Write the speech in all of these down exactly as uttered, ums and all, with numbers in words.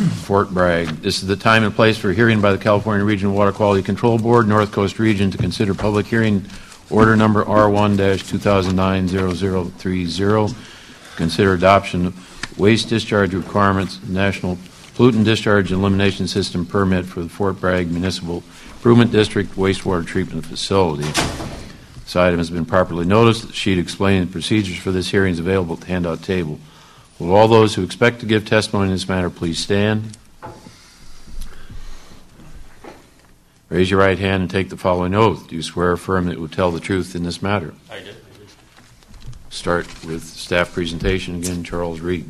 Fort Bragg. This is the time and place for a hearing by the California Regional Water Quality Control Board, North Coast Region, to consider public hearing order number R one dash two thousand nine dash zero zero three zero. Consider adoption of waste discharge requirements, National Pollutant Discharge and Elimination System permit for the Fort Bragg Municipal Improvement District wastewater treatment facility. This item has been properly noticed. The sheet explaining the procedures for this hearing is available at the handout table. Will all those who expect to give testimony in this matter please stand? Raise your right hand and take the following oath. Do you swear or affirm that you will tell the truth in this matter? I do. Start with staff presentation again. Charles Reed.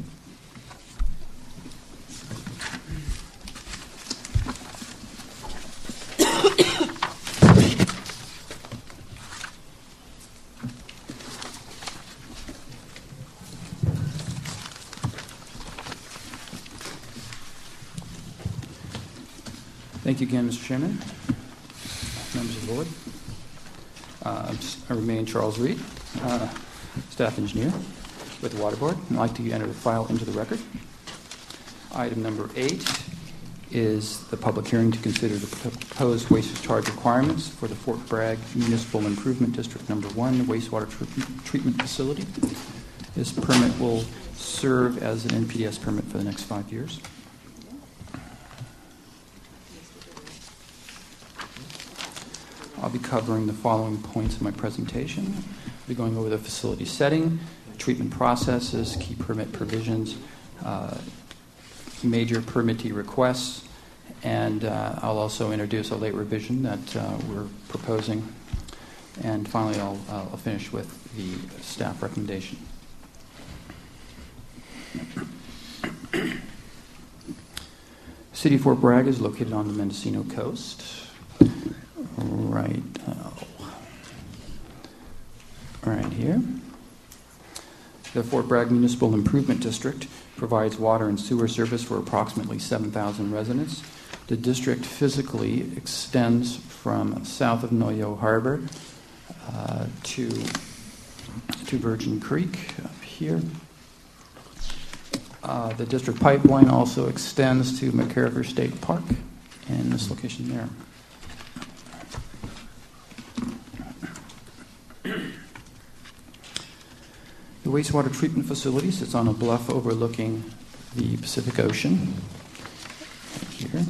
Thank you again, Mister Chairman, members of the board. Uh, I remain Charles Reed, uh, staff engineer with the Water Board. I'd like to enter the file into the record. Item number eight is the public hearing to consider the proposed waste discharge requirements for the Fort Bragg Municipal Improvement District Number One wastewater tr- treatment facility. This permit will serve as an N P D E S permit for the next five years. I'll be covering the following points in my presentation. I'll be going over the facility setting, treatment processes, key permit provisions, uh, major permittee requests, and uh, I'll also introduce a late revision that uh, we're proposing. And finally, I'll, uh, I'll finish with the staff recommendation. The City of Fort Bragg is located on the Mendocino coast. Right, uh, right here. The Fort Bragg Municipal Improvement District provides water and sewer service for approximately seven thousand residents. The district physically extends from south of Noyo Harbor uh, to, to Virgin Creek up here. Uh, the district pipeline also extends to McCarver State Park in this location there. The wastewater treatment facility sits on a bluff overlooking the Pacific Ocean. Right here.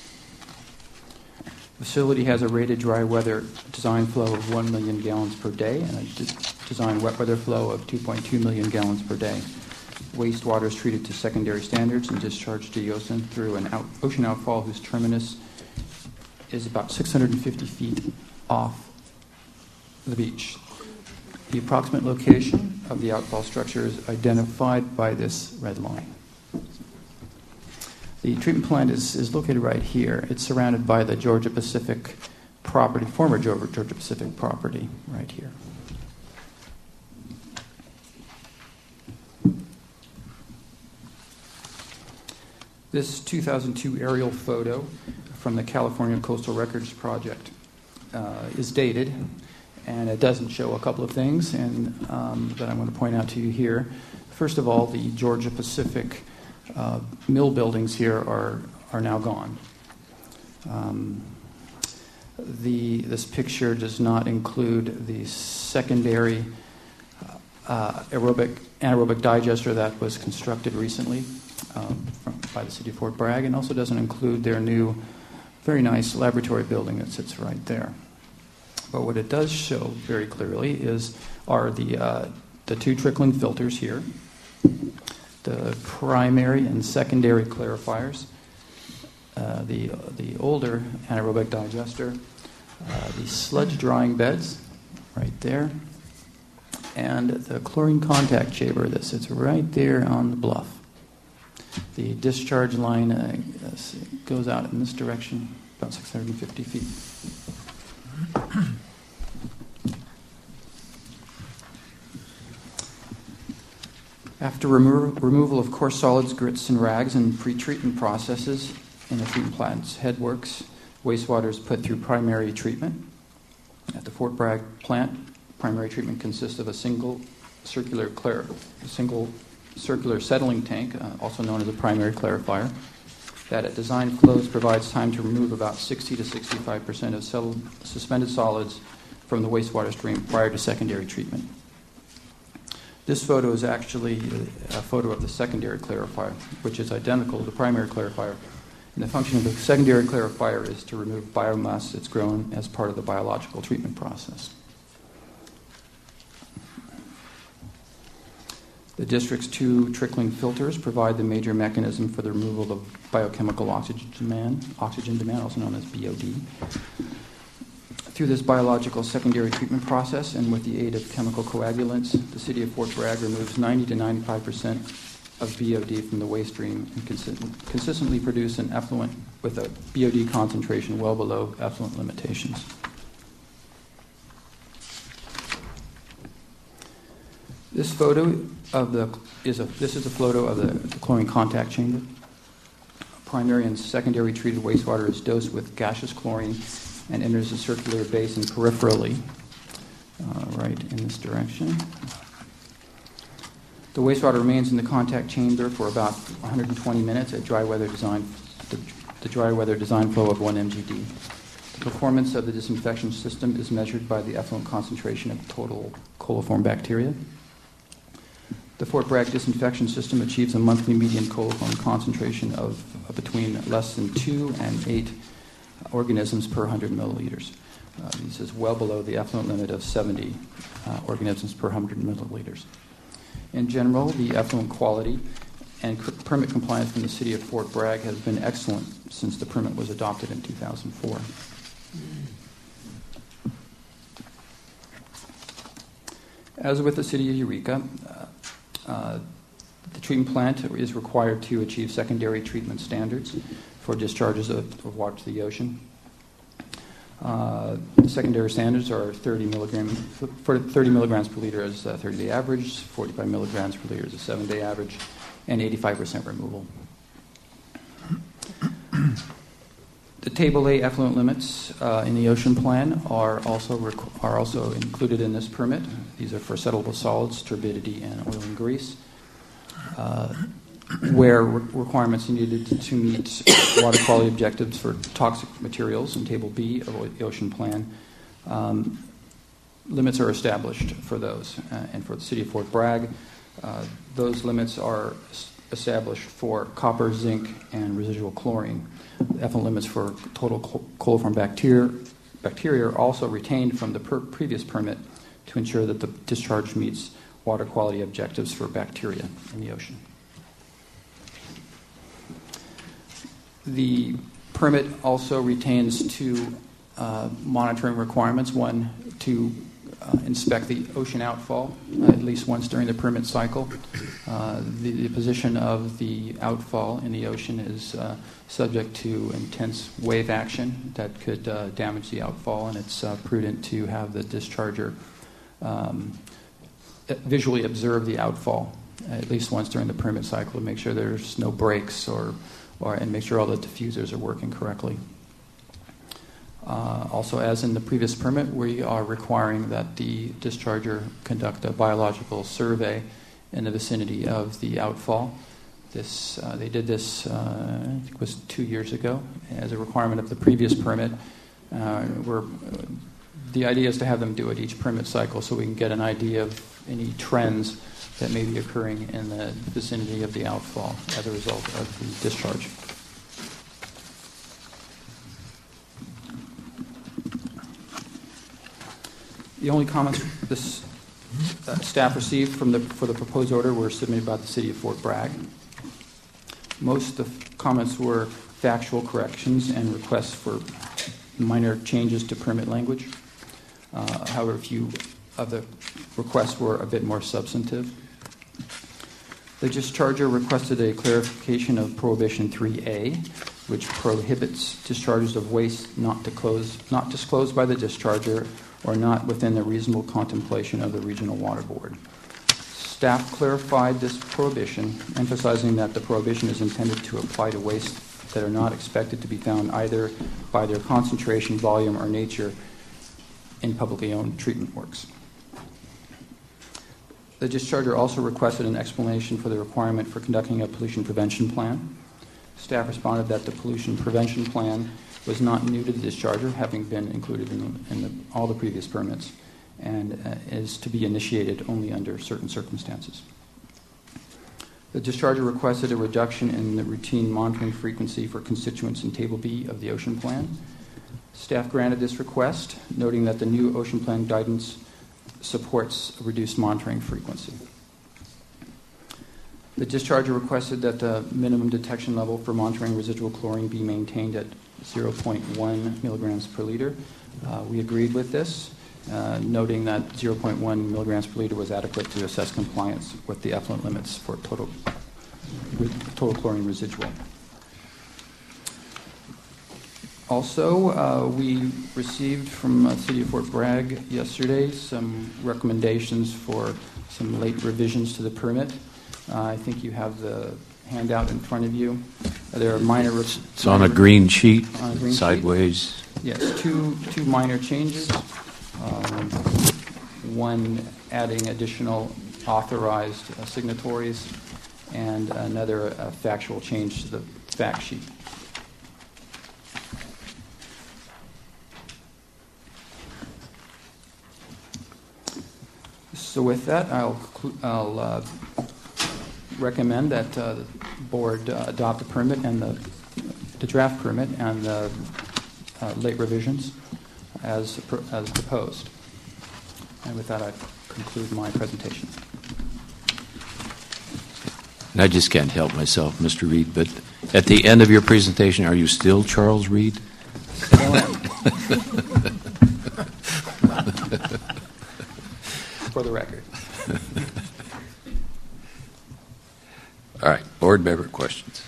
The facility has a rated dry weather design flow of one million gallons per day and a de- design wet weather flow of two point two million gallons per day. Wastewater is treated to secondary standards and discharged to the ocean through an out- ocean outfall whose terminus is about six hundred fifty feet off the beach. The approximate location of the outfall structure is identified by this red line. The treatment plant is, is located right here. It's surrounded by the Georgia Pacific property, former Georgia, Georgia Pacific property right here. This two thousand two aerial photo from the California Coastal Records Project uh, is dated. And it doesn't show a couple of things and um, that I'm going to point out to you here. First of all, the Georgia Pacific uh, mill buildings here are are now gone. Um, the this picture does not include the secondary uh, aerobic anaerobic digester that was constructed recently um, from, by the City of Fort Bragg, and also doesn't include their new, very nice laboratory building that sits right there. But what it does show very clearly is are the uh, the two trickling filters here, the primary and secondary clarifiers, uh, the the older anaerobic digester, uh, the sludge drying beds right there, and the chlorine contact chamber that sits right there on the bluff. The discharge line uh, goes out in this direction about six hundred fifty feet. After remo- removal of coarse solids, grits, and rags and pre-treatment processes in the treatment plant's headworks, wastewater is put through primary treatment. At the Fort Bragg plant, primary treatment consists of a single circular clar- a single circular settling tank, uh, also known as a primary clarifier, that at design flows provides time to remove about sixty to sixty-five percent of settled, suspended solids from the wastewater stream prior to secondary treatment. This photo is actually a photo of the secondary clarifier, which is identical to the primary clarifier. And the function of the secondary clarifier is to remove biomass that's grown as part of the biological treatment process. The district's two trickling filters provide the major mechanism for the removal of biochemical oxygen demand, oxygen demand, also known as B O D. Through this biological secondary treatment process and with the aid of chemical coagulants, the city of Fort Bragg removes ninety to ninety-five percent of B O D from the waste stream and consist- consistently produce an effluent with a B O D concentration well below effluent limitations. This photo of the is a this is a photo of the, the chlorine contact chamber. Primary and secondary treated wastewater is dosed with gaseous chlorine and enters the circular basin peripherally, uh, right in this direction. The wastewater remains in the contact chamber for about one hundred twenty minutes at dry weather design, the, the dry weather design flow of one M G D. The performance of the disinfection system is measured by the effluent concentration of total coliform bacteria. The Fort Bragg disinfection system achieves a monthly median coliform concentration of, of between less than two and eight organisms per one hundred milliliters. Uh, this is well below the effluent limit of seventy uh, organisms per one hundred milliliters. In general, the effluent quality and c- permit compliance from the city of Fort Bragg has been excellent since the permit was adopted in two thousand four. As with the city of Eureka, uh, uh, the treatment plant is required to achieve secondary treatment standards for discharges of, of water to the ocean. Uh, the secondary standards are thirty milligrams for thirty milligrams per liter as a thirty-day average, forty-five milligrams per liter as a seven-day average, and eighty-five percent removal. The Table A effluent limits uh, in the ocean plan are also rec- are also included in this permit. These are for settleable solids, turbidity, and oil and grease. Uh, where re- requirements are needed to meet water quality objectives for toxic materials in Table B of the ocean plan, um, limits are established for those. Uh, and for the city of Fort Bragg, uh, those limits are s- established for copper, zinc, and residual chlorine. The effluent limits for total col- coliform bacteria, bacteria are also retained from the per- previous permit to ensure that the discharge meets water quality objectives for bacteria in the ocean. The permit also retains two uh, monitoring requirements. One, to uh, inspect the ocean outfall uh, at least once during the permit cycle. Uh, the, the position of the outfall in the ocean is uh, subject to intense wave action that could uh, damage the outfall, and it's uh, prudent to have the discharger um, visually observe the outfall at least once during the permit cycle to make sure there's no breaks or Or, and make sure all the diffusers are working correctly. Uh, also, as in the previous permit, we are requiring that the discharger conduct a biological survey in the vicinity of the outfall. This, uh, they did this, uh, I think it was two years ago, as a requirement of the previous permit. Uh, we're, uh, the idea is to have them do it each permit cycle so we can get an idea of any trends that may be occurring in the vicinity of the outfall as a result of the discharge. The only comments this uh, staff received from the, for the proposed order were submitted by the city of Fort Bragg. Most of the comments were factual corrections and requests for minor changes to permit language. Uh, however, a few of the requests were a bit more substantive. The discharger requested a clarification of Prohibition three A, which prohibits discharges of waste not, to close, not disclosed by the discharger or not within the reasonable contemplation of the Regional Water Board. Staff clarified this prohibition, emphasizing that the prohibition is intended to apply to waste that are not expected to be found either by their concentration, volume, or nature in publicly owned treatment works. The discharger also requested an explanation for the requirement for conducting a pollution prevention plan. Staff responded that the pollution prevention plan was not new to the discharger, having been included in, in the, all the previous permits, and uh, is to be initiated only under certain circumstances. The discharger requested a reduction in the routine monitoring frequency for constituents in Table B of the Ocean Plan. Staff granted this request, noting that the new Ocean Plan guidance supports a reduced monitoring frequency. The discharger requested that the minimum detection level for monitoring residual chlorine be maintained at zero point one milligrams per liter. Uh, we agreed with this, uh, noting that zero point one milligrams per liter was adequate to assess compliance with the effluent limits for total, total chlorine residual. Also, uh, we received from uh, City of Fort Bragg yesterday some recommendations for some late revisions to the permit. Uh, I think you have the handout in front of you. Uh, there are minor... Re- it's on a green sheet, on a green sideways. Sheet. Yes, two, two minor changes. Um, one adding additional authorized uh, signatories, and another uh, factual change to the fact sheet. So with that, I'll, I'll uh, recommend that uh, the board uh, adopt the permit and the, the draft permit and the uh, late revisions as, as proposed. And with that, I conclude my presentation. And I just can't help myself, Mister Reed, but at the end of your presentation, are you still Charles Reed? Still am. For the record. All right. Board member questions.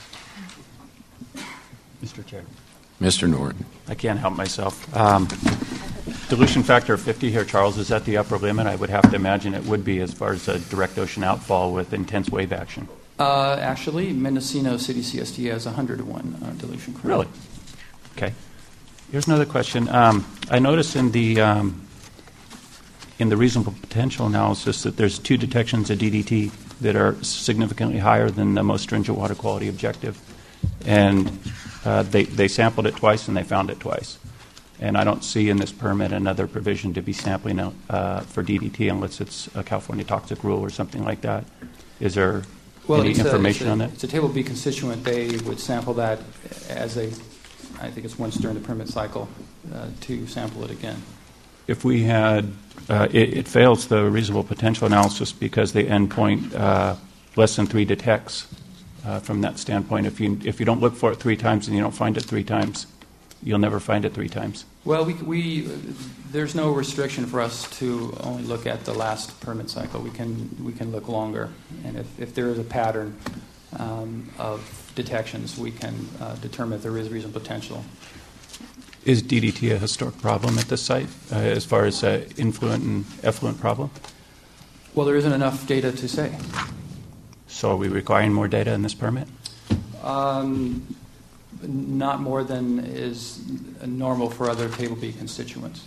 Mister Chair. Mister Norton. I can't help myself. Um, dilution factor of fifty here, Charles, is that the upper limit? I would have to imagine it would be as far as a direct ocean outfall with intense wave action. Uh, actually, Mendocino City C S D has one hundred to one uh, dilution. Current. Really? Okay. Here's another question. Um, I noticed in the um, in the reasonable potential analysis that there's two detections of D D T that are significantly higher than the most stringent water quality objective. And uh, they, they sampled it twice and they found it twice. And I don't see in this permit another provision to be sampling uh, for D D T unless it's a California toxic rule or something like that. Is there well, any it's information a, it's a, on that? It's a Table B constituent. They would sample that as a, I think it's once during the permit cycle, uh, to sample it again. If we had, uh, it, it fails the reasonable potential analysis because the endpoint uh, less than three detects. Uh, from that standpoint, if you if you don't look for it three times and you don't find it three times, you'll never find it three times. Well, we, we there's no restriction for us to only look at the last permit cycle. We can we can look longer, and if, if there is a pattern um, of detections, we can uh, determine if there is reasonable potential. Is D D T a historic problem at this site uh, as far as uh, influent and effluent problem? Well, there isn't enough data to say. So are we requiring more data in this permit? Um, not more than is normal for other Table B constituents.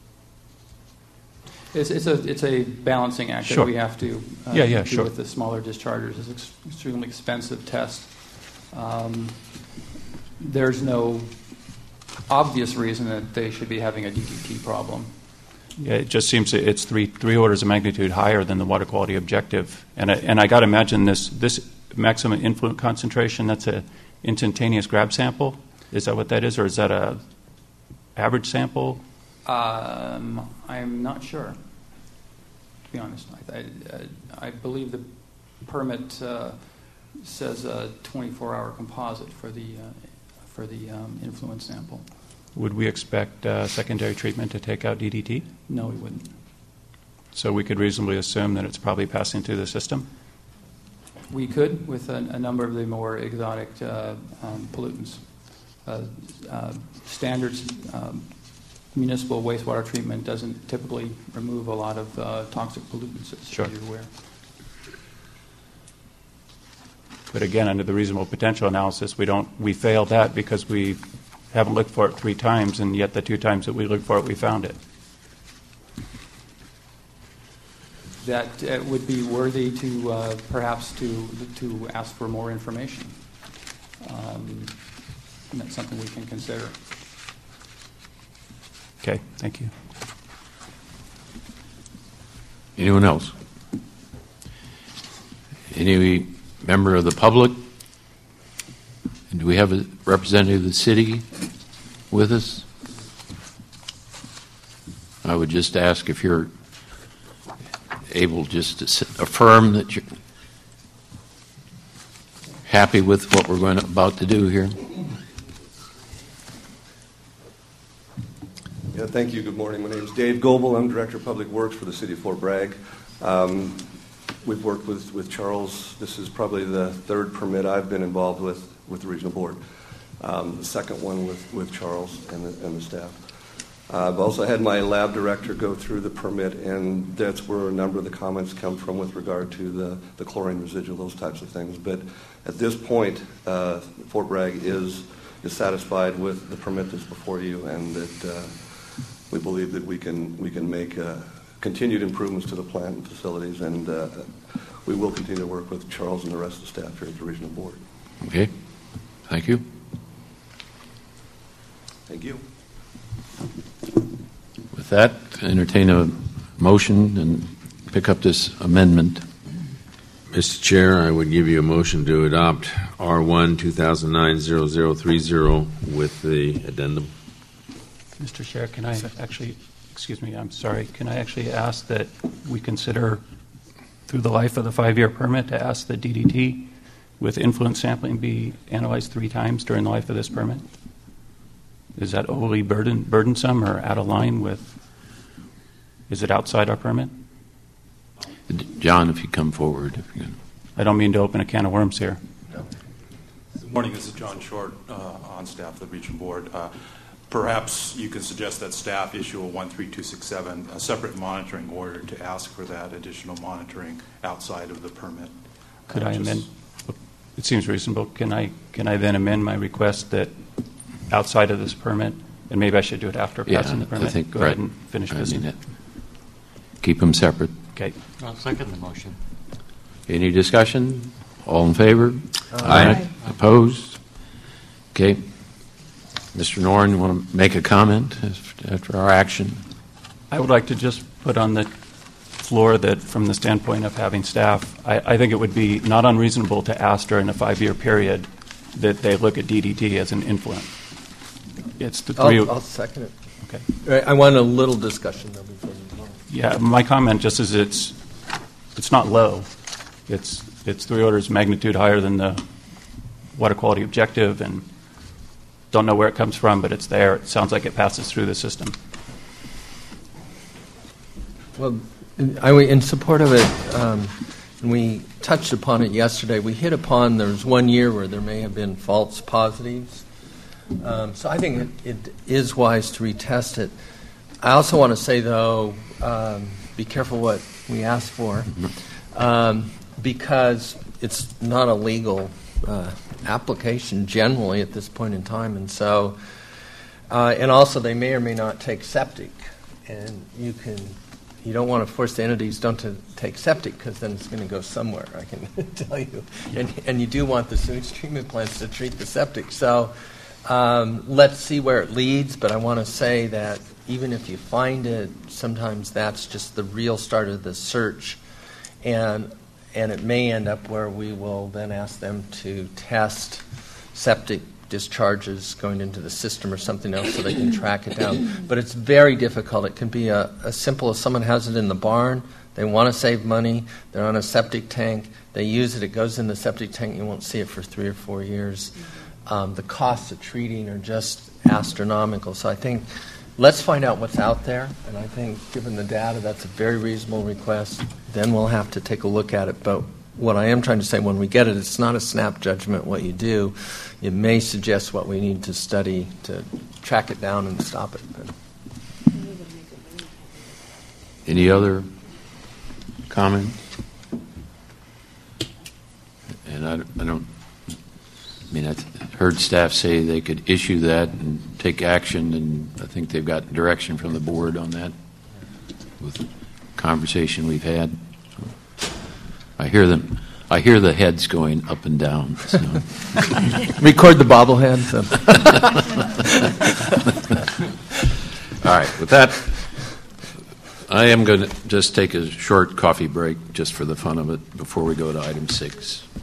It's, it's a it's a balancing act Sure. that we have to uh, yeah, yeah, do sure. with the smaller dischargers. It's an ex- extremely expensive test. Um, there's no obvious reason that they should be having a D D T problem. Yeah, it just seems that it's three three orders of magnitude higher than the water quality objective. And I, and I got to imagine this this maximum influent concentration. That's a instantaneous grab sample. Is that what that is, or is that a average sample? Um, I'm not sure. To be honest, I, I, I believe the permit uh, says a twenty-four hour composite for the uh, for the um, influence sample. Would we expect uh, secondary treatment to take out D D T? No, we wouldn't. So we could reasonably assume that it's probably passing through the system? We could, with a, a number of the more exotic uh, um, pollutants. Uh, uh, standards um, municipal wastewater treatment doesn't typically remove a lot of uh, toxic pollutants, as Sure. you're aware. But again, under the reasonable potential analysis, we don't we failed that because we haven't looked for it three times, and yet the two times that we looked for it, we found it. That uh, would be worthy to uh, perhaps to to ask for more information. um, and that's something we can consider. Okay, thank you. Anyone else? Any member of the public? And do we have a representative of the city with us? I would just ask if you're able just to s- affirm that you're happy with what we're going to, about to do here. Yeah, thank you. Good morning. My name is Dave Goebel. I'm Director of Public Works for the City of Fort Bragg. Um, we've worked with, with Charles. This is probably the third permit I've been involved with with the Regional Board. Um, the second one with, with Charles and the, and the staff. Uh, I've also had my lab director go through the permit, and that's where a number of the comments come from with regard to the, the chlorine residual, those types of things. But at this point, uh, Fort Bragg is, is satisfied with the permit that's before you, and that uh, we believe that we can we can make uh, continued improvements to the plant and facilities, and uh, we will continue to work with Charles and the rest of the staff here at the Regional Board. Okay. Thank you. Thank you. With that, entertain a motion and pick up this amendment. Mister Chair, I would give you a motion to adopt R one two thousand nine dash zero zero three zero with the addendum. Mister Chair, can I actually, excuse me, I'm sorry, can I actually ask that we consider, through the life of the five-year permit, to ask the D D T with influence sampling be analyzed three times during the life of this permit? Is that overly burden, burdensome or out of line with, is it outside our permit? John, if you come forward. If you can. I don't mean to open a can of worms here. Good morning. This is John Short, uh, on staff of the Regional Board. Uh, perhaps you could suggest that staff issue a one three two six seven, a separate monitoring order to ask for that additional monitoring outside of the permit. Could Uh, I just- amend? It seems reasonable. Can I can I then amend my request that outside of this permit, and maybe I should do it after Yeah, passing the permit? I think Go right. ahead and finish I business. mean it. Keep them separate. Okay. I'll second the motion. Any discussion? All in favor? Aye. Opposed? Okay. Mister Noren, you want to make a comment after our action? I would like to just put on the floor that from the standpoint of having staff, I, I think it would be not unreasonable to ask during a five-year period that they look at D D T as an influent. It's the three. I'll, I'll second it. Okay. Right, I want a little discussion though before you go. Yeah, my comment just is it's it's not low. It's it's three orders of magnitude higher than the water quality objective, and don't know where it comes from, but it's there. It sounds like it passes through the system. Well, I, in support of it, um, and we touched upon it yesterday, we hit upon there was one year where there may have been false positives. Um, so I think it, it is wise to retest it. I also want to say, though, um, be careful what we ask for, um, because it's not a legal uh, application generally at this point in time. And so, uh, and also they may or may not take septic, and you can, you don't want to force the entities don't to take septic because then it's going to go somewhere, I can tell you. And, and you do want the sewage treatment plants to treat the septic. So um, let's see where it leads, but I want to say that even if you find it, sometimes that's just the real start of the search. And and it may end up where we will then ask them to test septic discharges going into the system or something else so they can track it down. But it's very difficult. It can be a, as simple as someone has it in the barn. They want to save money. They're on a septic tank. They use it. It goes in the septic tank. You won't see it for three or four years. Um, the costs of treating are just astronomical. So I think let's find out what's out there. And I think given the data, that's a very reasonable request. Then we'll have to take a look at it. But what I am trying to say, when we get it, it's not a snap judgment what you do. It may suggest what we need to study to track it down and stop it. But Any other comments? And I, I don't, I mean, I heard staff say they could issue that and take action, and I think they've got direction from the board on that with the conversation we've had. So I hear them. I hear the heads going up and down. So. Record the bobbleheads. All right, with that, I am going to just take a short coffee break just for the fun of it before we go to item six.